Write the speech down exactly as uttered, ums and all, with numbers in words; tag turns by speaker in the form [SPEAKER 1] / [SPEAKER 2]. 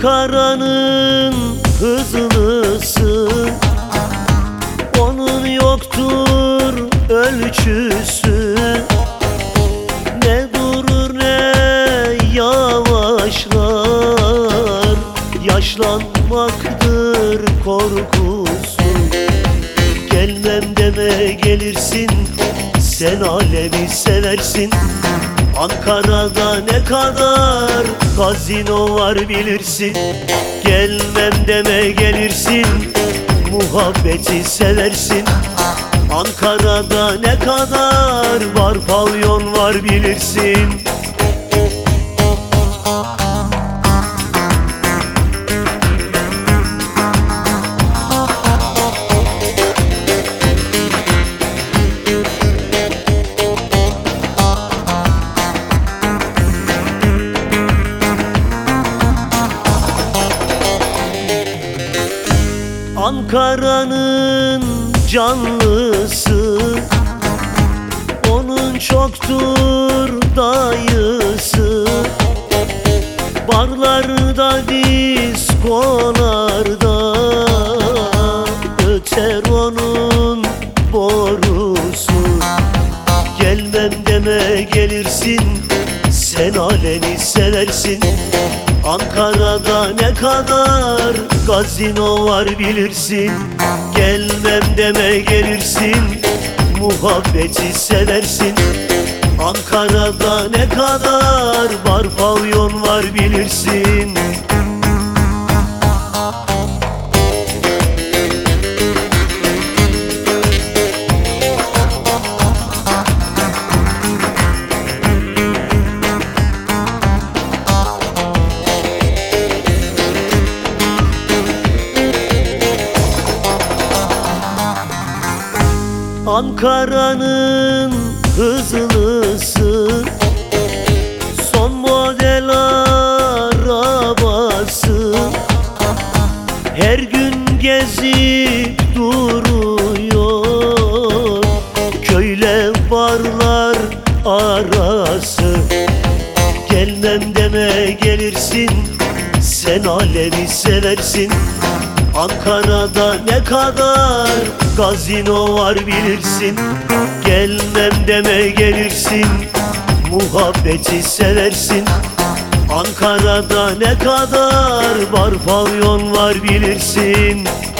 [SPEAKER 1] Ankara'nın hızlısı, onun yoktur ölçüsü. Ne durur ne yavaşlar, yaşlanmaktır korkusu. Gelmem deme gelirsin, sen alemi seversin. Ankara'da ne kadar gazino var bilirsin. Gelmem deme gelirsin, muhabbeti seversin. Ankara'da ne kadar var pavyon var bilirsin. Ankara'nın canlısı, onun çoktur dayısı. Barlarda, diskolarda öter onun borusu. Gelmem deme gelirsin, sen alemi seversin. Ankara'da ne kadar gazino var bilirsin. Gelmem deme gelirsin, muhabbeti seversin. Ankara'da ne kadar bar pavyon var bilirsin. Ankara'nın hızlısı, son model arabası. Her gün gezip duruyor köyle barlar arası. Gelmem deme gelirsin, sen alemi seversin. Ankara'da ne kadar gazino var bilirsin. Gelmem deme gelirsin, muhabbeti seversin. Ankara'da ne kadar bar pavyon var bilirsin.